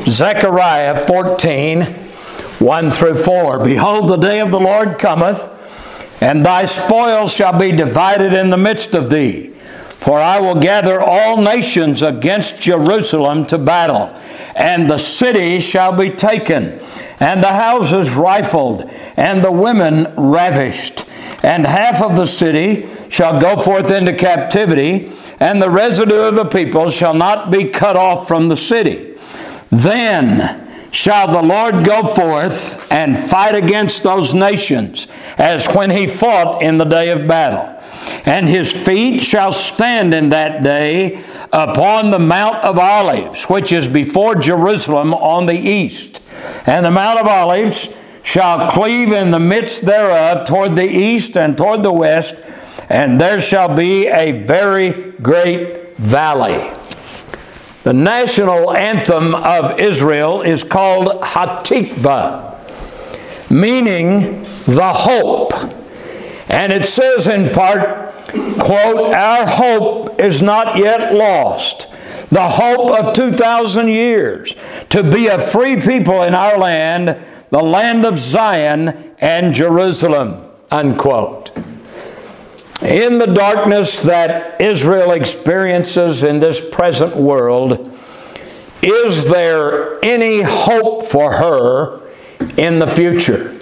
Zechariah 14, 1 through 4. Behold, the day of the Lord cometh, and thy spoils shall be divided in the midst of thee. For I will gather all nations against Jerusalem to battle, and the city shall be taken, and the houses rifled, and the women ravished. And half of the city shall go forth into captivity, and the residue of the people shall not be cut off from the city. Then shall the Lord go forth and fight against those nations, as when he fought in the day of battle. And his feet shall stand in that day upon the Mount of Olives, which is before Jerusalem on the east. And the Mount of Olives shall cleave in the midst thereof toward the east and toward the west, and there shall be a very great valley. The national anthem of Israel is called Hatikvah, meaning the hope. And it says in part, quote, our hope is not yet lost. The hope of 2,000 years to be a free people in our land, the land of Zion and Jerusalem, unquote. In the darkness that Israel experiences in this present world, is there any hope for her in the future?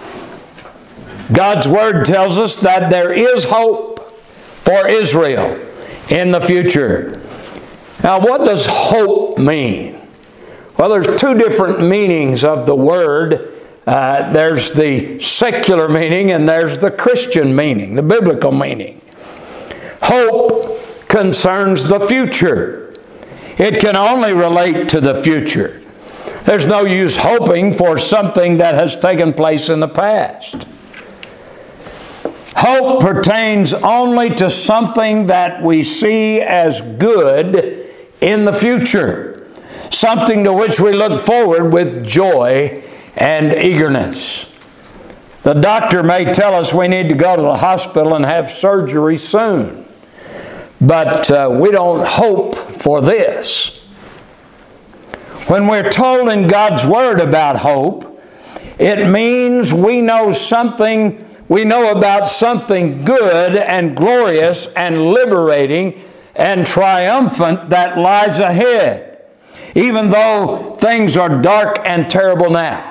God's Word tells us that there is hope for Israel in the future. Now, what does hope mean? Well, there's two different meanings of the word. There's the secular meaning and there's the Christian meaning, the biblical meaning. Hope concerns the future. It can only relate to the future. There's no use hoping for something that has taken place in the past. Hope pertains only to something that we see as good in the future, something to which we look forward with joy and eagerness. The doctor may tell us we need to go to the hospital and have surgery soon, but we don't hope for this. When we're told in God's Word about hope, it means we know about something good and glorious and liberating and triumphant that lies ahead, even though things are dark and terrible now.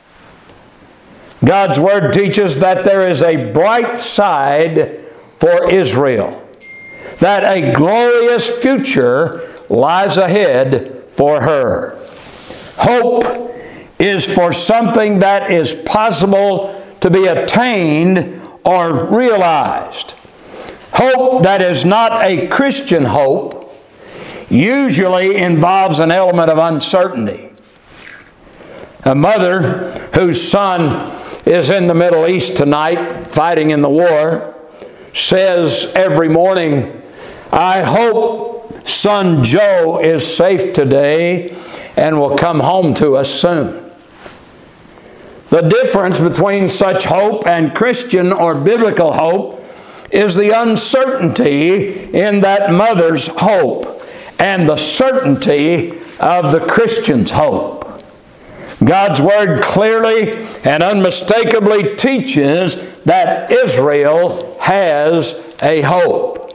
God's Word teaches that there is a bright side for Israel, that a glorious future lies ahead for her. Hope is for something that is possible to be attained or realized. Hope that is not a Christian hope usually involves an element of uncertainty. A mother whose son is in the Middle East tonight fighting in the war says every morning, I hope son Joe is safe today and will come home to us soon. The difference between such hope and Christian or biblical hope is the uncertainty in that mother's hope and the certainty of the Christian's hope. God's Word clearly and unmistakably teaches that Israel has a hope.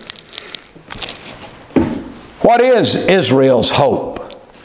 What is Israel's hope?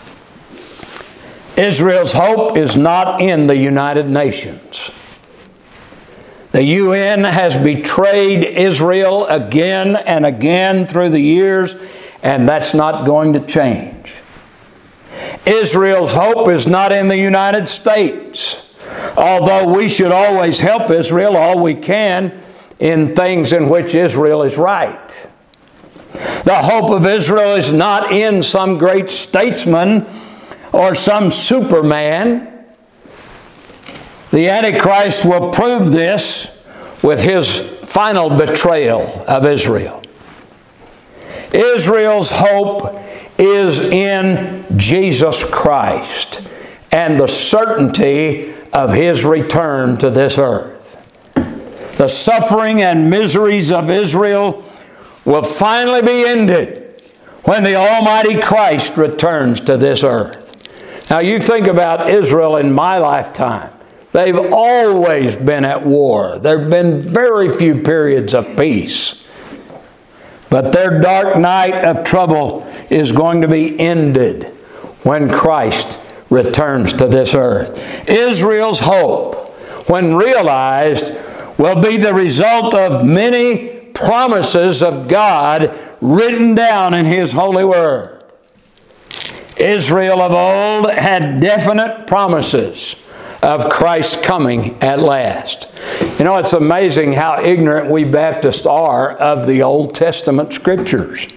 Israel's hope is not in the United Nations. The UN has betrayed Israel again and again through the years, and that's not going to change. Israel's hope is not in the United States, although we should always help Israel all we can in things in which Israel is right. The hope of Israel is not in some great statesman or some superman. The Antichrist will prove this with his final betrayal of Israel. Israel's hope is in Jesus Christ and the certainty of His return to this earth. The suffering and miseries of Israel will finally be ended when the Almighty Christ returns to this earth. Now you think about Israel in my lifetime. They've always been at war. There have been very few periods of peace. But their dark night of trouble is going to be ended when Christ returns to this earth. Israel's hope, when realized, will be the result of many promises of God written down in His holy word. Israel of old had definite promises of Christ's coming at last. You know, it's amazing how ignorant we Baptists are of the Old Testament Scriptures.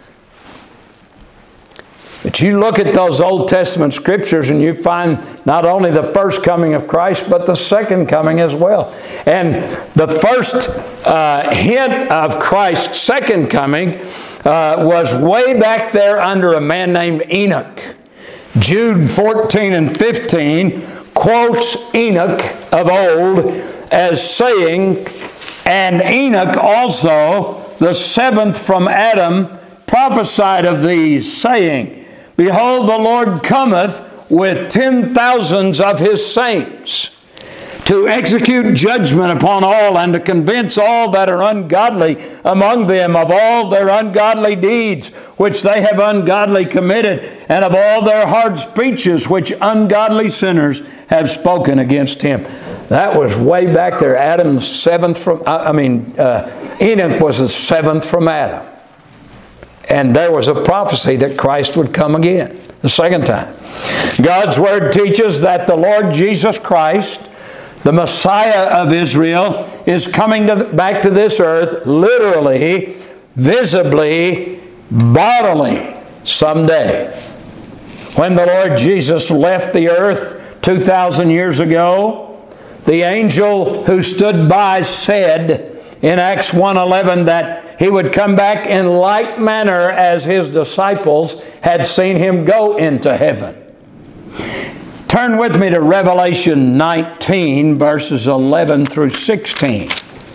But you look at those Old Testament Scriptures and you find not only the first coming of Christ, but the second coming as well. And the first hint of Christ's second coming was way back there under a man named Enoch. Jude 14 and 15 quotes Enoch of old as saying, and Enoch also, the seventh from Adam, prophesied of these, saying, Behold, the Lord cometh with 10,000s of His saints, to execute judgment upon all, and to convince all that are ungodly among them of all their ungodly deeds which they have ungodly committed, and of all their hard speeches which ungodly sinners have spoken against Him. That was way back there. Adam's seventh from, Enoch was the seventh from Adam. And there was a prophecy that Christ would come again, the second time. God's Word teaches that the Lord Jesus Christ, the Messiah of Israel, is coming back to this earth literally, visibly, bodily someday. When the Lord Jesus left the earth 2,000 years ago, the angel who stood by said in Acts 1:11 that He would come back in like manner as His disciples had seen Him go into heaven. Turn with me to Revelation 19, verses 11 through 16.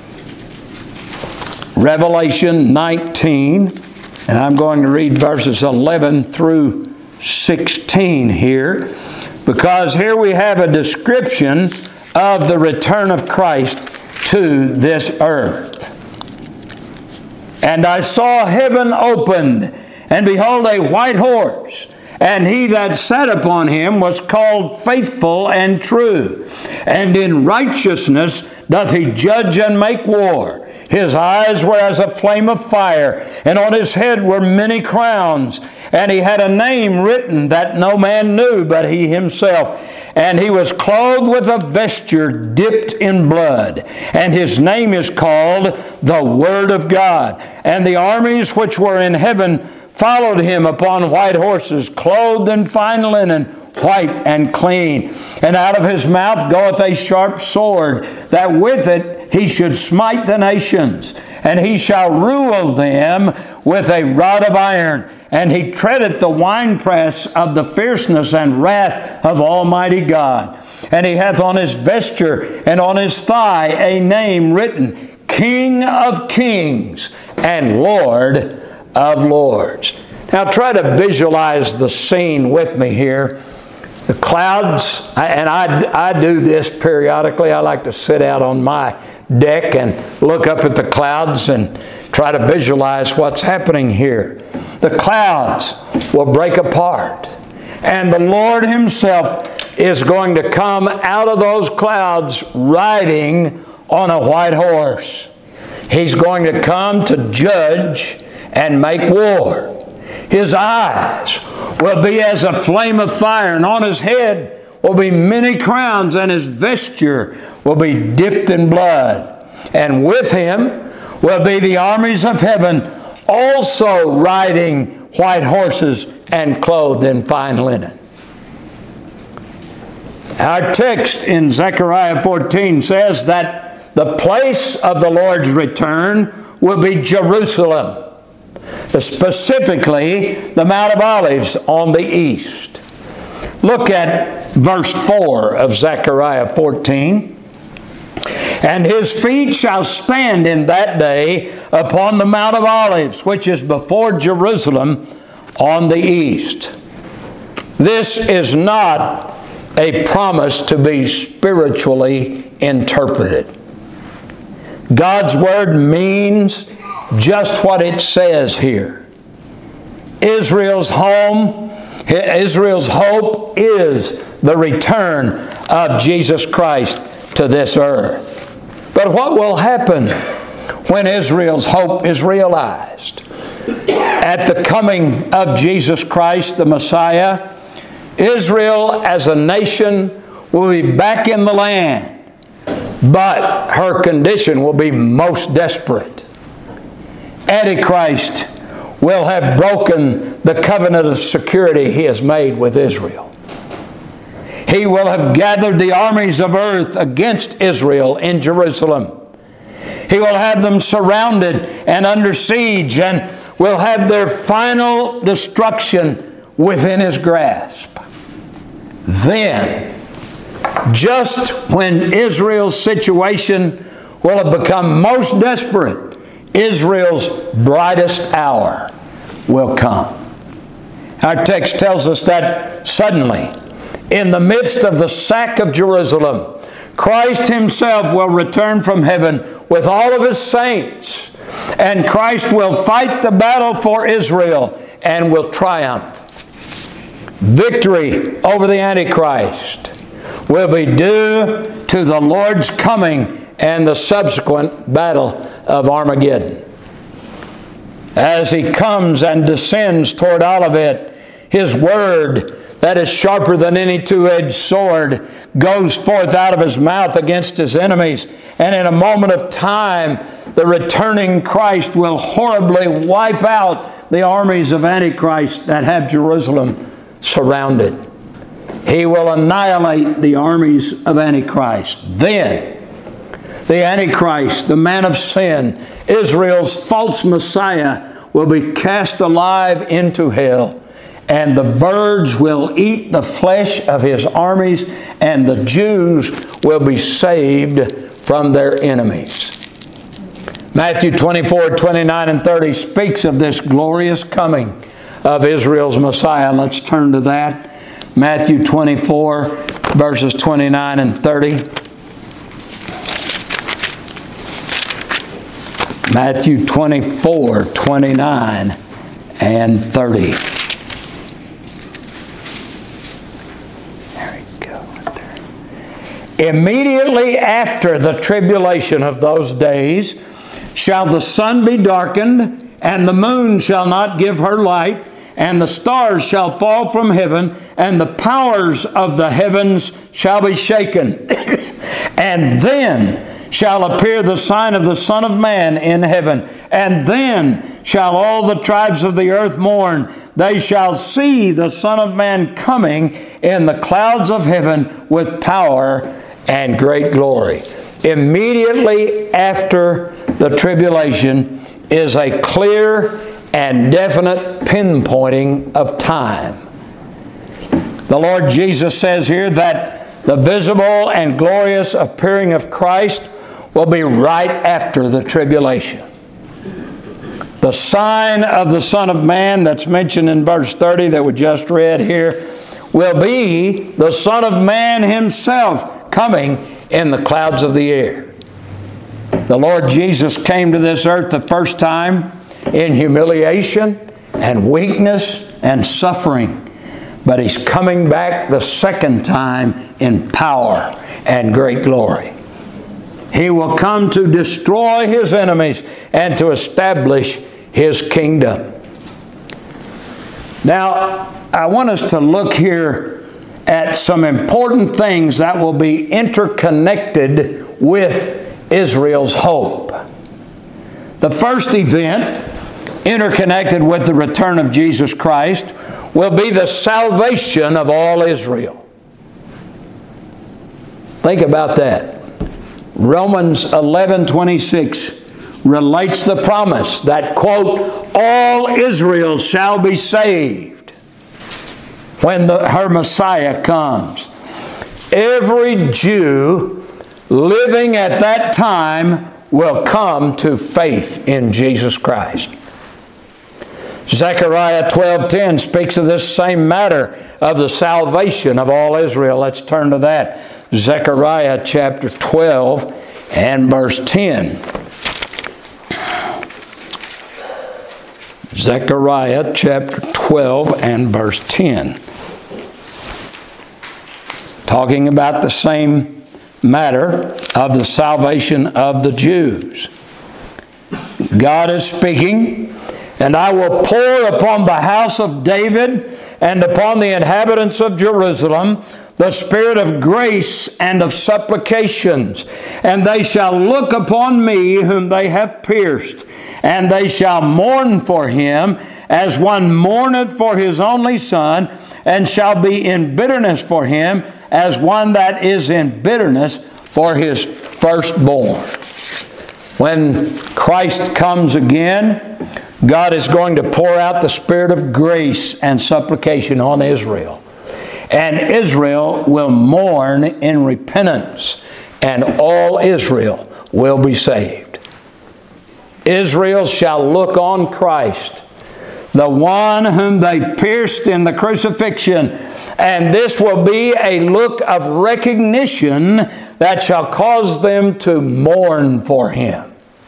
Revelation 19, and I'm going to read verses 11 through 16 here, because here we have a description of the return of Christ to this earth. And I saw heaven opened, and behold, a white horse. And he that sat upon him was called Faithful and True. And in righteousness doth he judge and make war. His eyes were as a flame of fire, and on his head were many crowns. And he had a name written that no man knew but he himself. And he was clothed with a vesture dipped in blood. And his name is called the Word of God. And the armies which were in heaven followed him upon white horses, clothed in fine linen, white and clean. And out of his mouth goeth a sharp sword, that with it he should smite the nations. And he shall rule them with a rod of iron. And he treadeth the winepress of the fierceness and wrath of Almighty God. And he hath on his vesture and on his thigh a name written, King of Kings and Lord of Lords. Now try to visualize the scene with me here. The clouds, and I do this periodically. I like to sit out on my deck and look up at the clouds and try to visualize what's happening here. The clouds will break apart, and the Lord Himself is going to come out of those clouds riding on a white horse. He's going to come to judge and make war. His eyes will be as a flame of fire, and on his head will be many crowns, and his vesture will be dipped in blood. And with him will be the armies of heaven, also riding white horses and clothed in fine linen. Our text in Zechariah 14 says that the place of the Lord's return will be Jerusalem, specifically the Mount of Olives on the east. Look at verse 4 of Zechariah 14. And his feet shall stand in that day upon the Mount of Olives, which is before Jerusalem on the east. This is not a promise to be spiritually interpreted. God's Word means just what it says here. Israel's hope is the return of Jesus Christ to this earth. But what will happen when Israel's hope is realized? At the coming of Jesus Christ, the Messiah, Israel as a nation will be back in the land, but her condition will be most desperate. Antichrist will have broken the covenant of security he has made with Israel. He will have gathered the armies of earth against Israel in Jerusalem. He will have them surrounded and under siege, and will have their final destruction within his grasp. Then, just when Israel's situation will have become most desperate, Israel's brightest hour will come. Our text tells us that suddenly, in the midst of the sack of Jerusalem, Christ Himself will return from heaven with all of His saints, and Christ will fight the battle for Israel and will triumph. Victory over the Antichrist will be due to the Lord's coming and the subsequent battle of Armageddon. As He comes and descends toward Olivet, His Word that is sharper than any two-edged sword goes forth out of His mouth against His enemies. And in a moment of time, the returning Christ will horribly wipe out the armies of Antichrist that have Jerusalem surrounded. He will annihilate the armies of Antichrist. Then, the Antichrist, the man of sin, Israel's false Messiah, will be cast alive into hell. And the birds will eat the flesh of his armies, and the Jews will be saved from their enemies. Matthew 24, 29, and 30 speaks of this glorious coming of Israel's Messiah. Let's turn to that. Matthew 24, verses 29 and 30. Matthew 24, 29 and 30. Immediately after the tribulation of those days shall the sun be darkened, and the moon shall not give her light, and the stars shall fall from heaven, and the powers of the heavens shall be shaken. And then shall appear the sign of the Son of Man in heaven. And then shall all the tribes of the earth mourn. They shall see the Son of Man coming in the clouds of heaven with power and great glory. Immediately after the tribulation is a clear and definite pinpointing of time. The Lord Jesus says here that the visible and glorious appearing of Christ will be right after the tribulation. The sign of the Son of Man that's mentioned in verse 30 that we just read here will be the Son of Man Himself coming in the clouds of the air. The Lord Jesus came to this earth the first time in humiliation and weakness and suffering. But He's coming back the second time in power and great glory. He will come to destroy His enemies and to establish His kingdom. Now, I want us to look here at some important things that will be interconnected with Israel's hope. The first event, interconnected with the return of Jesus Christ, will be the salvation of all Israel. Think about that. Romans 11:26 relates the promise that, quote, all Israel shall be saved when her Messiah comes. Every Jew living at that time will come to faith in Jesus Christ. Zechariah 12:10 speaks of this same matter of the salvation of all Israel. Let's turn to that. Zechariah chapter 12 and verse 10. Zechariah chapter 12 and verse 10. Talking about the same matter of the salvation of the Jews. God is speaking, "And I will pour upon the house of David and upon the inhabitants of Jerusalem the spirit of grace and of supplications. And they shall look upon me whom they have pierced, and they shall mourn for him as one mourneth for his only son, and shall be in bitterness for him as one that is in bitterness for his firstborn." When Christ comes again, God is going to pour out the spirit of grace and supplication on Israel. And Israel will mourn in repentance, and all Israel will be saved. Israel shall look on Christ, the one whom they pierced in the crucifixion, and this will be a look of recognition that shall cause them to mourn for him.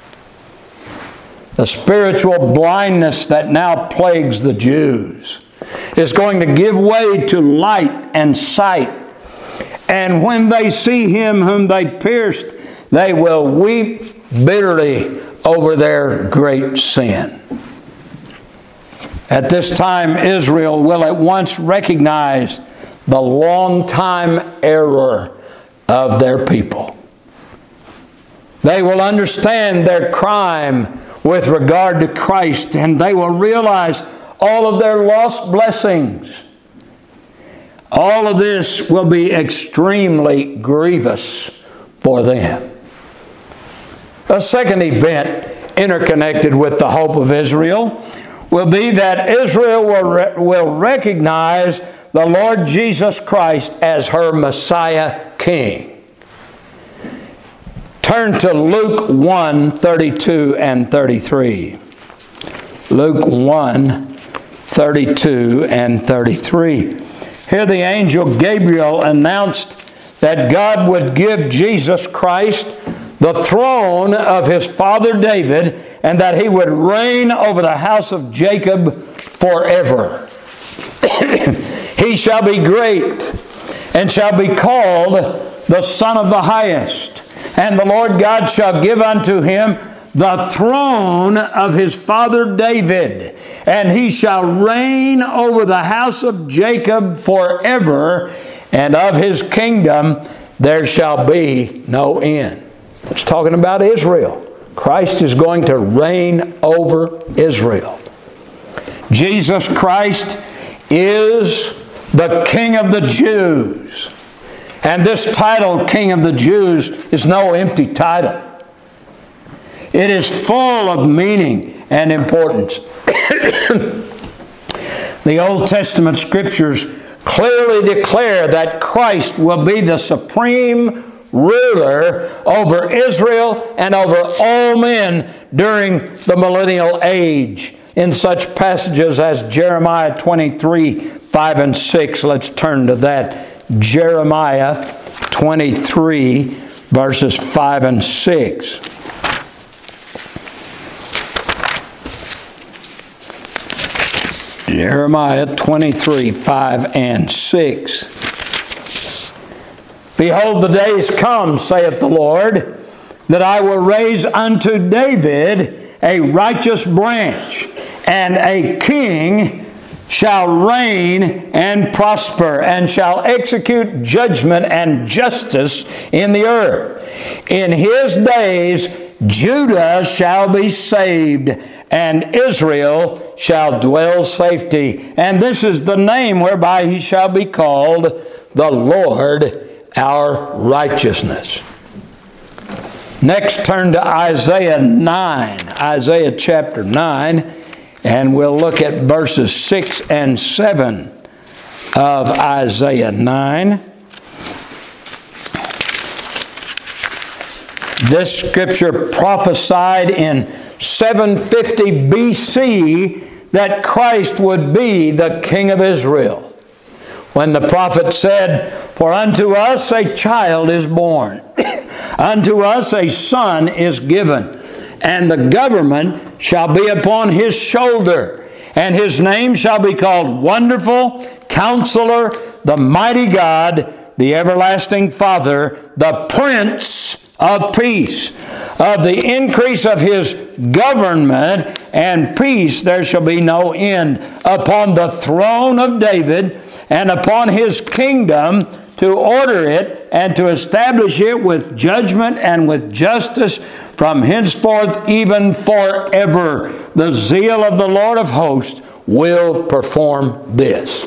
The spiritual blindness that now plagues the Jews is going to give way to light and sight. And when they see him whom they pierced, they will weep bitterly over their great sin. At this time, Israel will at once recognize the long-time error of their people. They will understand their crime with regard to Christ, and they will realize all of their lost blessings. All of this will be extremely grievous for them. A second event interconnected with the hope of Israel will be that Israel will recognize the Lord Jesus Christ as her Messiah King. Turn to Luke 1:32 and 33. Luke 1:32 and 33. Here the angel Gabriel announced that God would give Jesus Christ the throne of his father David, and that he would reign over the house of Jacob forever. He shall be great, and shall be called the Son of the Highest. And the Lord God shall give unto him the throne of his father David, and he shall reign over the house of Jacob forever, and of his kingdom there shall be no end. It's talking about Israel. Christ is going to reign over Israel. Jesus Christ is the King of the Jews. And this title, King of the Jews, is no empty title. It is full of meaning and importance. The Old Testament Scriptures clearly declare that Christ will be the supreme ruler over Israel and over all men during the millennial age. In such passages as Jeremiah 23:5 and 6. Let's turn to that. Jeremiah 23, verses 5 and 6. Jeremiah 23, 5 and 6. "Behold, the days come, saith the Lord, that I will raise unto David a righteous branch, and a king shall reign and prosper, and shall execute judgment and justice in the earth. In his days Judah shall be saved, and Israel shall dwell safety. And this is the name whereby he shall be called, the Lord our righteousness." Next, turn to Isaiah 9. Isaiah chapter 9. And we'll look at verses 6 and 7 of Isaiah 9. This scripture prophesied in 750 BC that Christ would be the King of Israel. When the prophet said, "For unto us a child is born, unto us a son is given, and the government shall be upon his shoulder, and his name shall be called Wonderful, Counselor, the Mighty God, the Everlasting Father, the Prince of Peace. Of the increase of his government and peace there shall be no end, upon the throne of David and upon his kingdom, to order it and to establish it with judgment and with justice from henceforth even forever. The zeal of the Lord of hosts will perform this."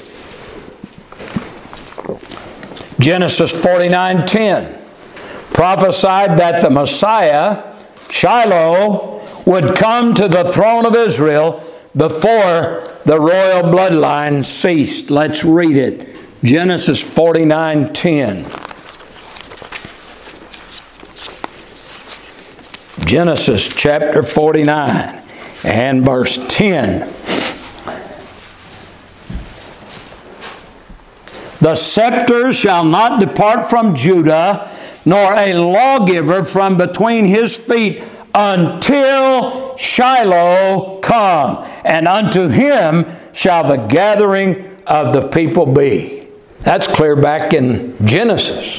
Genesis 49:10 prophesied that the Messiah, Shiloh, would come to the throne of Israel before the royal bloodline ceased. Let's read it. Genesis 49:10. Genesis chapter 49 and verse 10. "The scepter shall not depart from Judah, nor a lawgiver from between his feet, until Shiloh come, and unto him shall the gathering of the people be." That's clear back in Genesis.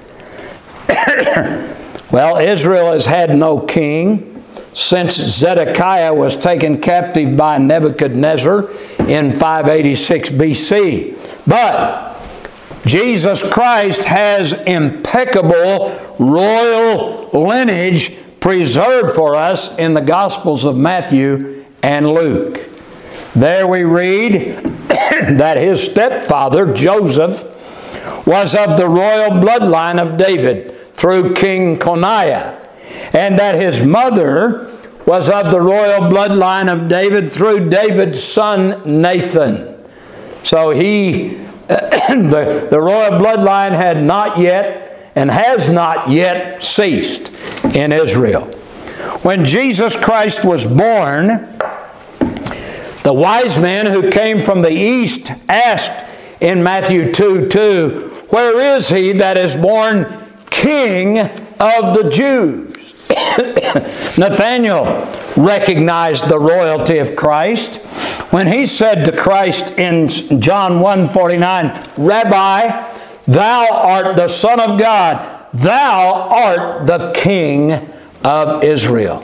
Well, Israel has had no king since Zedekiah was taken captive by Nebuchadnezzar in 586 BC. But Jesus Christ has impeccable royal lineage preserved for us in the Gospels of Matthew and Luke. There we read that his stepfather, Joseph, was of the royal bloodline of David through King Coniah, and that his mother was of the royal bloodline of David through David's son Nathan. So the royal bloodline had not yet and has not yet ceased in Israel. When Jesus Christ was born, the wise men who came from the east asked in Matthew 2:2, "Where is he that is born King of the Jews?" Nathanael recognized the royalty of Christ when he said to Christ in John 1:49, "Rabbi, thou art the Son of God, thou art the King of Israel."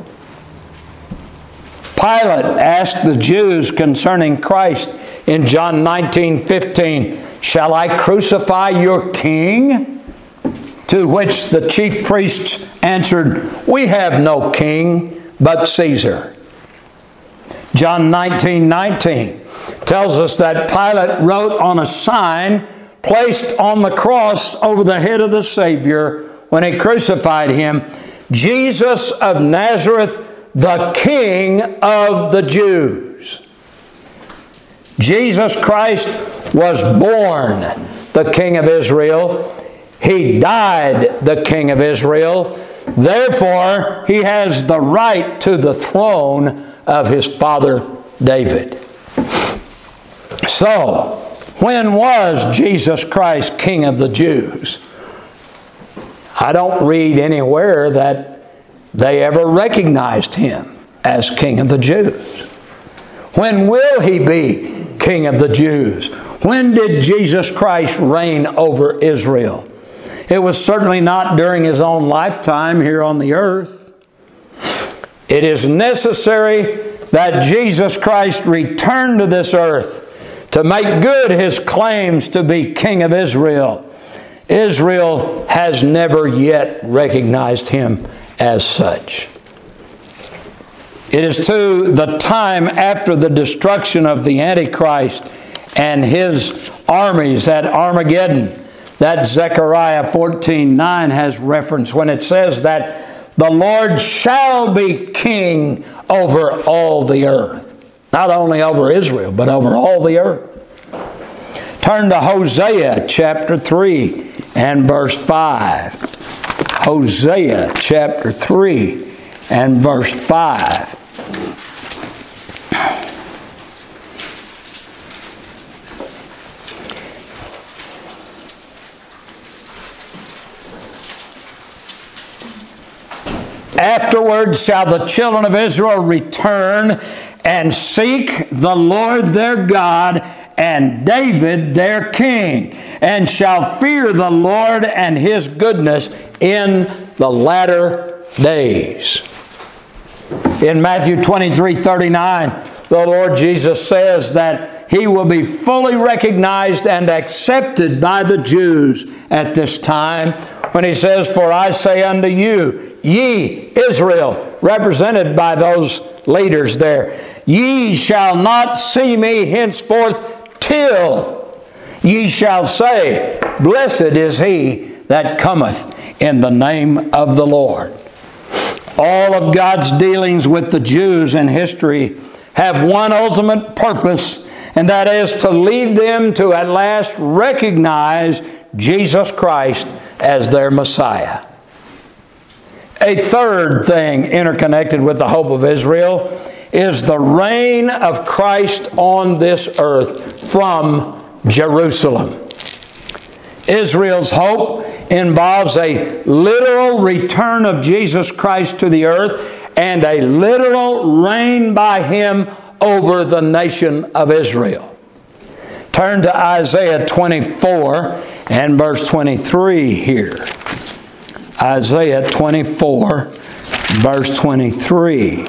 Pilate asked the Jews concerning Christ in John 19:15, "Shall I crucify your king?" To which the chief priests answered, "We have no king but Caesar." John 19:19 tells us that Pilate wrote on a sign placed on the cross over the head of the Savior when he crucified him, "Jesus of Nazareth, the King of the Jews." Jesus Christ was born the King of Israel. He died the King of Israel. Therefore, he has the right to the throne of his father David. So, when was Jesus Christ King of the Jews? I don't read anywhere that they ever recognized him as King of the Jews. When will he be King of the Jews? When did Jesus Christ reign over Israel? It was certainly not during his own lifetime here on the earth. It is necessary that Jesus Christ return to this earth to make good his claims to be King of Israel. Israel has never yet recognized him as such. It is to the time after the destruction of the Antichrist and his armies at Armageddon that Zechariah 14:9 has reference when it says that the Lord shall be king over all the earth. Not only over Israel, but over all the earth. Turn to Hosea chapter 3 and verse 5. Hosea chapter 3 and verse 5. Afterwards shall the children of Israel return and seek the Lord their God and David their king, and shall fear the Lord and His goodness in the latter days. In Matthew 23:39, the Lord Jesus says that He will be fully recognized and accepted by the Jews at this time when He says, "For I say unto you, ye, Israel," represented by those leaders there, "ye shall not see me henceforth till ye shall say, Blessed is he that cometh in the name of the Lord." All of God's dealings with the Jews in history have one ultimate purpose, and that is to lead them to at last recognize Jesus Christ as their Messiah. A third thing interconnected with the hope of Israel is the reign of Christ on this earth from Jerusalem. Israel's hope involves a literal return of Jesus Christ to the earth and a literal reign by Him over the nation of Israel. Turn to Isaiah 24 and verse 23 here. Isaiah 24, verse 23.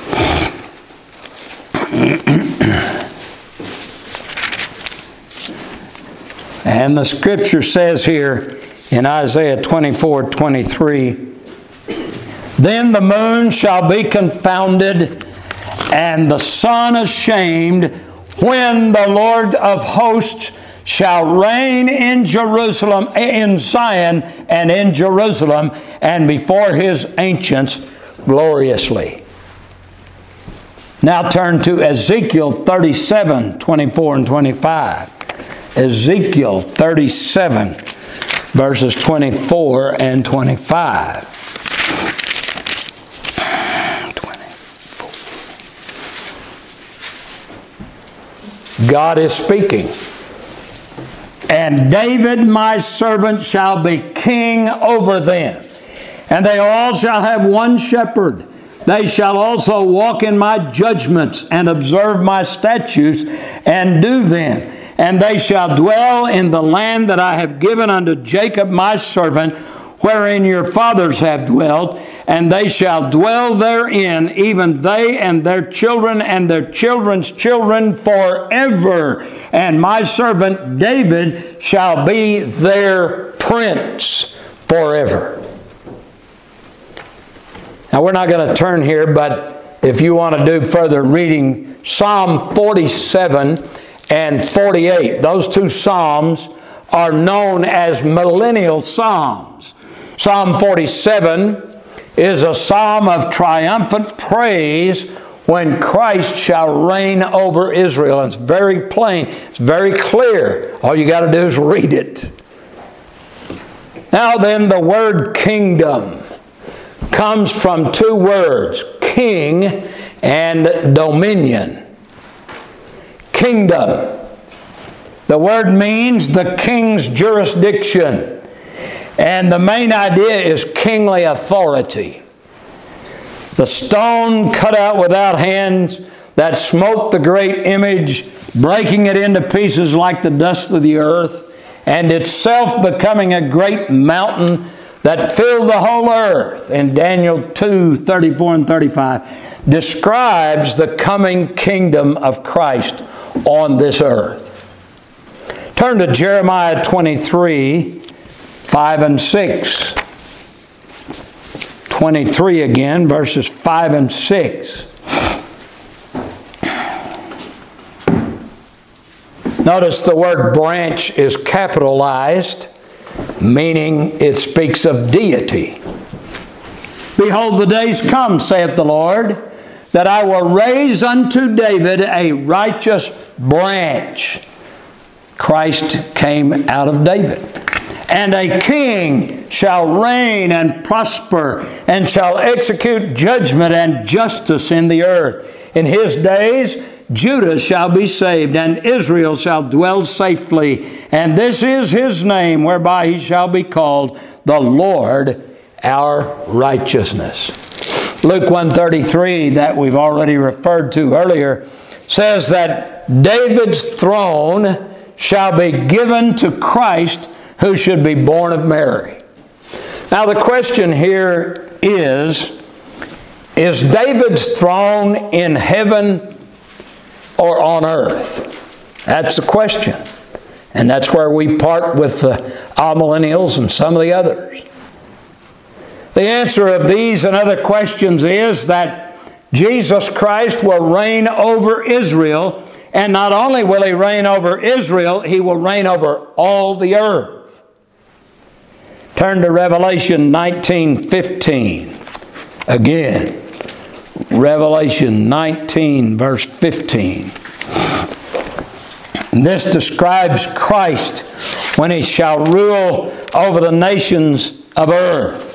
And the Scripture says here in Isaiah 24:23, "Then the moon shall be confounded, and the sun ashamed, when the Lord of hosts shall reign in Jerusalem, in Zion, and in Jerusalem, and before His ancients gloriously." Now turn to Ezekiel 37:24 and 25. Ezekiel 37, verses 24 and 25. God is speaking. "And David my servant shall be king over them, and they all shall have one shepherd. They shall also walk in my judgments and observe my statutes and do them. And they shall dwell in the land that I have given unto Jacob my servant, wherein your fathers have dwelt, and they shall dwell therein, even they and their children and their children's children forever. And my servant David shall be their prince forever." Now we're not going to turn here, but if you want to do further reading, Psalm 47 and 48. Those two psalms are known as millennial psalms. Psalm 47 is a psalm of triumphant praise when Christ shall reign over Israel. And it's very plain. It's very clear. All you got to do is read it. Now then, the word kingdom comes from two words, king and dominion. Kingdom. The word means the king's jurisdiction. And the main idea is kingly authority. The stone cut out without hands that smote the great image, breaking it into pieces like the dust of the earth, and itself becoming a great mountain that filled the whole earth, in Daniel 2:34 and 35, describes the coming kingdom of Christ on this earth. Turn to Jeremiah 23, 5 and 6. 23 again, verses 5 and 6. Notice the word branch is capitalized, meaning it speaks of deity. "Behold, the days come, saith the Lord, that I will raise unto David a righteous branch." Christ came out of David. "And a king shall reign and prosper, and shall execute judgment and justice in the earth. In his days Judah shall be saved, and Israel shall dwell safely. And this is his name, whereby he shall be called the Lord our righteousness." Luke 1:33 that we've already referred to earlier says that David's throne shall be given to Christ who should be born of Mary. Now the question here is David's throne in heaven or on earth? That's the question. And that's where we part with the amillennials and some of the others. The answer of these and other questions is that Jesus Christ will reign over Israel, and not only will He reign over Israel, He will reign over all the earth. Turn to Revelation 19:15 again. Revelation 19, verse 15. This describes Christ when He shall rule over the nations of earth.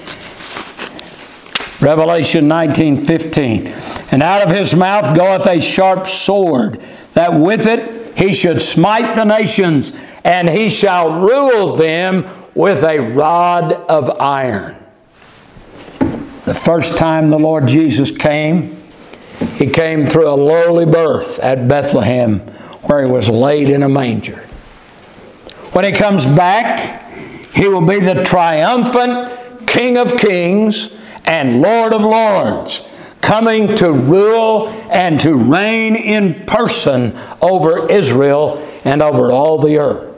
Revelation 19:15. And out of His mouth goeth a sharp sword, that with it He should smite the nations, and He shall rule them with a rod of iron. The first time the Lord Jesus came, He came through a lowly birth at Bethlehem, where He was laid in a manger. When He comes back, He will be the triumphant King of kings and Lord of lords, coming to rule and to reign in person over Israel and over all the earth.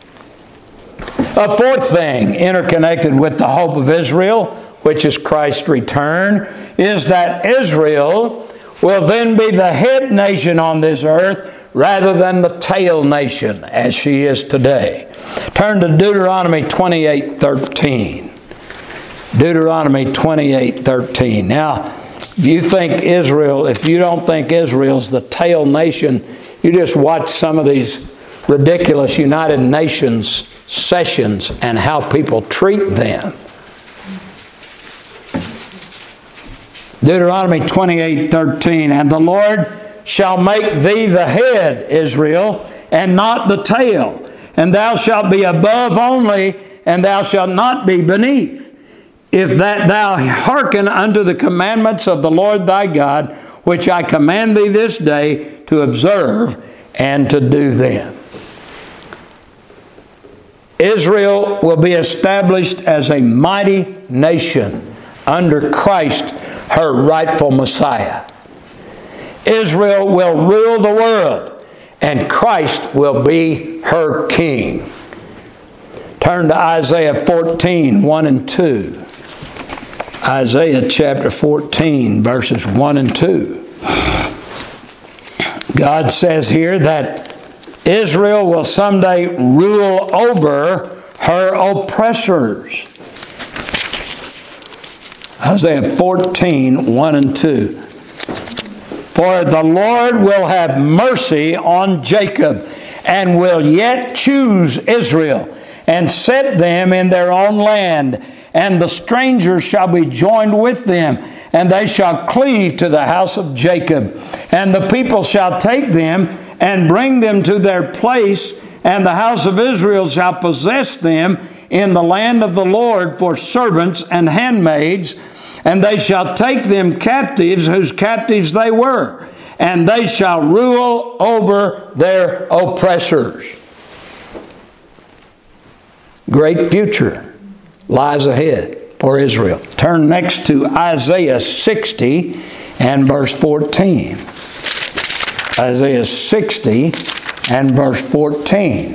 A fourth thing interconnected with the hope of Israel, which is Christ's return, is that Israel will then be the head nation on this earth rather than the tail nation as she is today. Turn to Deuteronomy 28:13. Deuteronomy 28:13. Now, if you don't think Israel's the tail nation, you just watch some of these ridiculous United Nations sessions and how people treat them. Deuteronomy 28:13. And the Lord shall make thee the head, Israel, and not the tail. And thou shalt be above only, and thou shalt not be beneath. If that thou hearken unto the commandments of the Lord thy God, which I command thee this day to observe and to do them. Israel will be established as a mighty nation under Christ, her rightful Messiah. Israel will rule the world, and Christ will be her king. Turn to Isaiah 14, 1 and 2. Isaiah chapter 14, verses 1 and 2. God says here that Israel will someday rule over her oppressors. Isaiah 14, 1 and 2. For the Lord will have mercy on Jacob, and will yet choose Israel, and set them in their own land. And the strangers shall be joined with them, and they shall cleave to the house of Jacob. And the people shall take them and bring them to their place, and the house of Israel shall possess them in the land of the Lord for servants and handmaids. And they shall take them captives, whose captives they were, and they shall rule over their oppressors. Great future lies ahead for Israel. Turn next to Isaiah 60 and verse 14. Isaiah 60 and verse 14.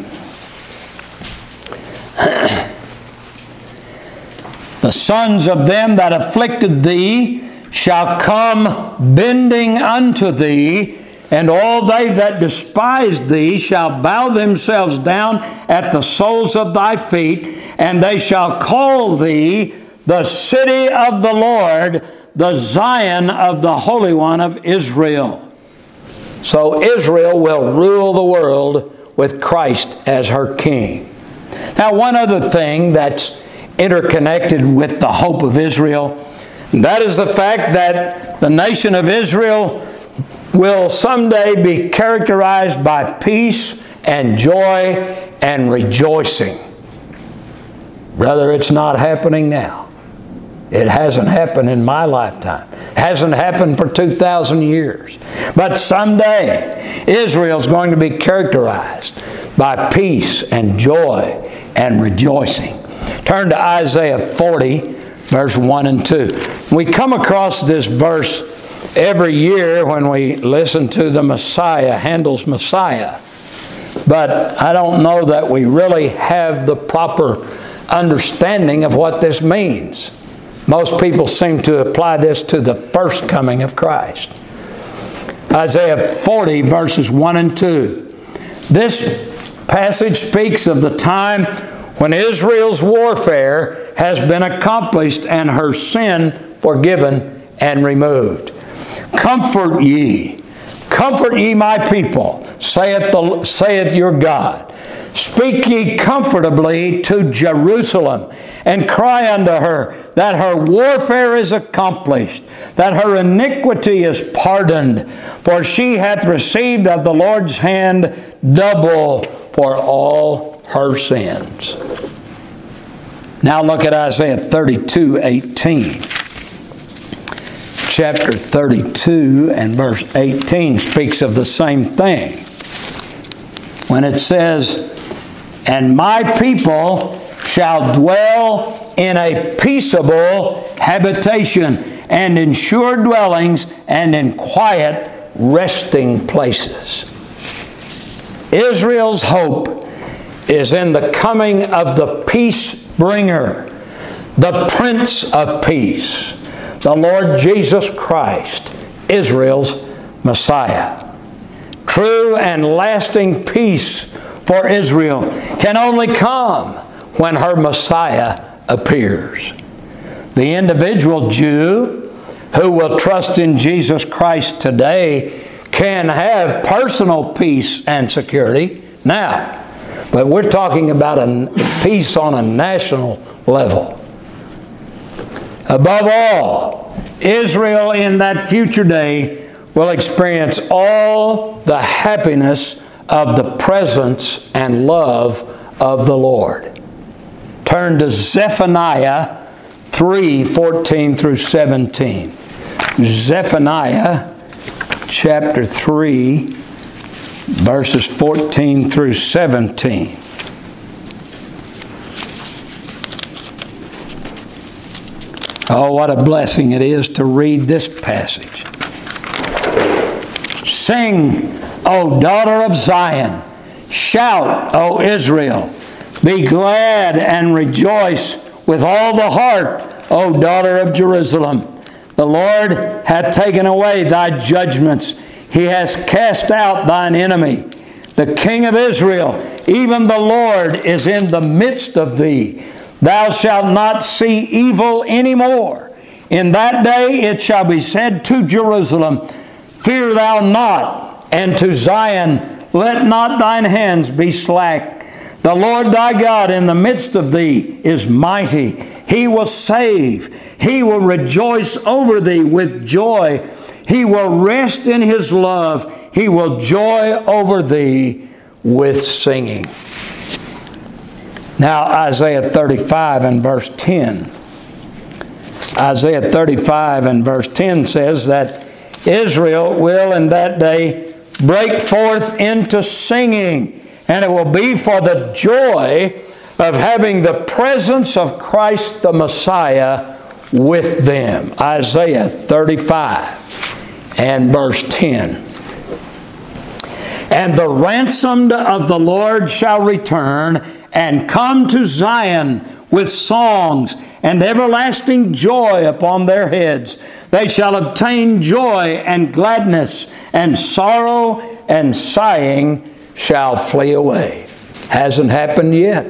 The sons of them that afflicted thee shall come bending unto thee, and all they that despise thee shall bow themselves down at the soles of thy feet, and they shall call thee the city of the Lord, the Zion of the Holy One of Israel. So Israel will rule the world with Christ as her king. Now, one other thing that's interconnected with the hope of Israel, that is the fact that the nation of Israel will someday be characterized by peace and joy and rejoicing. Brother, it's not happening now. It hasn't happened in my lifetime. Hasn't happened for 2,000 years. But someday, Israel's going to be characterized by peace and joy and rejoicing. Turn to Isaiah 40, verse 1 and 2. We come across this verse every year when we listen to the Messiah, Handel's Messiah. But I don't know that we really have the proper understanding of what this means. Most people seem to apply this to the first coming of Christ. Isaiah 40, verses 1 and 2. This passage speaks of the time when Israel's warfare has been accomplished and her sin forgiven and removed. Comfort ye my people, saith your God. Speak ye comfortably to Jerusalem, and cry unto her that her warfare is accomplished, that her iniquity is pardoned, for she hath received of the Lord's hand double for all her sins. Now look at Isaiah 32:18. Chapter 32 and verse 18 speaks of the same thing. When it says, and my people shall dwell in a peaceable habitation, and in sure dwellings, and in quiet resting places. Israel's hope is in the coming of the peace bringer, the Prince of Peace, the Lord Jesus Christ, Israel's Messiah. True and lasting peace for Israel can only come when her Messiah appears. The individual Jew who will trust in Jesus Christ today can have personal peace and security now. But we're talking about a peace on a national level. Above all, Israel in that future day will experience all the happiness of the presence and love of the Lord. Turn to Zephaniah 3:14 through 17. Zephaniah chapter 3, verses 14 through 17. Oh, what a blessing it is to read this passage. Sing, O daughter of Zion. Shout, O Israel. Be glad and rejoice with all the heart, O daughter of Jerusalem. The Lord hath taken away thy judgments. He has cast out thine enemy. The King of Israel, even the Lord, is in the midst of thee. Thou shalt not see evil any more. In that day it shall be said to Jerusalem, fear thou not, and to Zion, let not thine hands be slack. The Lord thy God in the midst of thee is mighty. He will save. He will rejoice over thee with joy. He will rest in His love. He will joy over thee with singing. Now Isaiah 35 and verse 10. Isaiah 35 and verse 10 says that Israel will in that day break forth into singing, and it will be for the joy of having the presence of Christ the Messiah with them. Isaiah 35 and verse 10. And the ransomed of the Lord shall return and come to Zion with songs and everlasting joy upon their heads. They shall obtain joy and gladness, and sorrow and sighing shall flee away. Hasn't happened yet.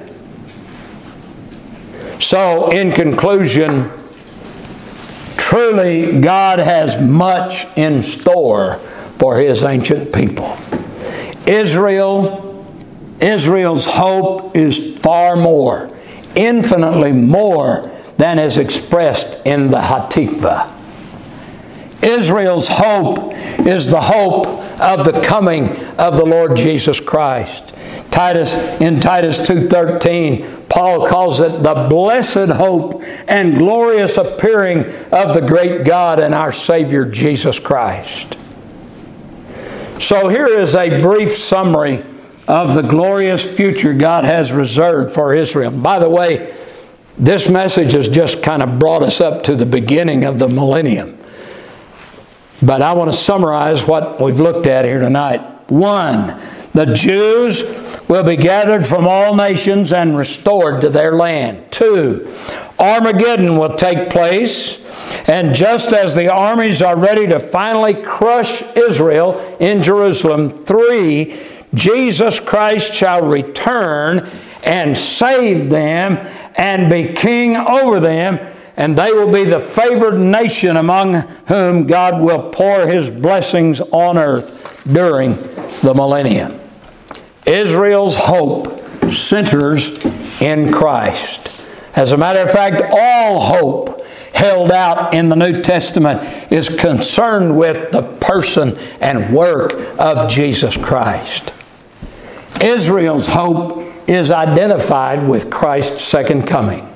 So, in conclusion, truly God has much in store for His ancient people. Israel's hope is far more, infinitely more than is expressed in the Hatikvah. Israel's hope is the hope of the coming of the Lord Jesus Christ. In Titus 2:13, Paul calls it the blessed hope and glorious appearing of the great God and our Savior Jesus Christ. So here is a brief summary of the glorious future God has reserved for Israel. And by the way, this message has just kind of brought us up to the beginning of the millennium. But I want to summarize what we've looked at here tonight. 1, the Jews will be gathered from all nations and restored to their land. 2, Armageddon will take place. And just as the armies are ready to finally crush Israel in Jerusalem. 3, Jesus Christ shall return and save them and be king over them, and they will be the favored nation among whom God will pour His blessings on earth during the millennium. Israel's hope centers in Christ. As a matter of fact, all hope held out in the New Testament is concerned with the person and work of Jesus Christ. Israel's hope is identified with Christ's second coming.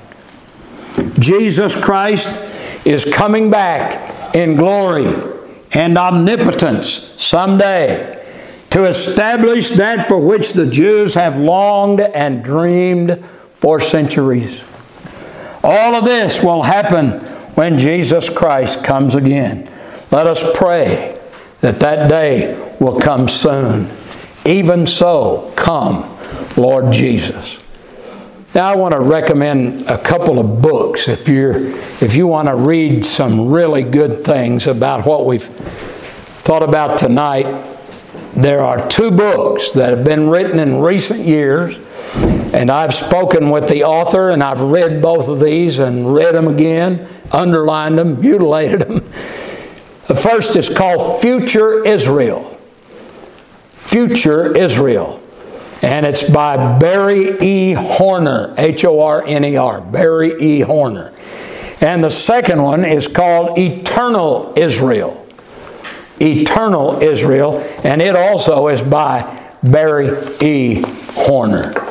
Jesus Christ is coming back in glory and omnipotence someday to establish that for which the Jews have longed and dreamed for centuries. All of this will happen when Jesus Christ comes again. Let us pray that that day will come soon. Even so, come, Lord Jesus. Now I want to recommend a couple of books if you want to read some really good things about what we've thought about tonight. There are 2 books that have been written in recent years, and I've spoken with the author, and I've read both of these and read them again, underlined them, mutilated them. The first is called Future Israel. Future Israel. And it's by Barry E. Horner, Horner, Barry E. Horner. And the second one is called Eternal Israel. Eternal Israel, and it also is by Barry E. Horner.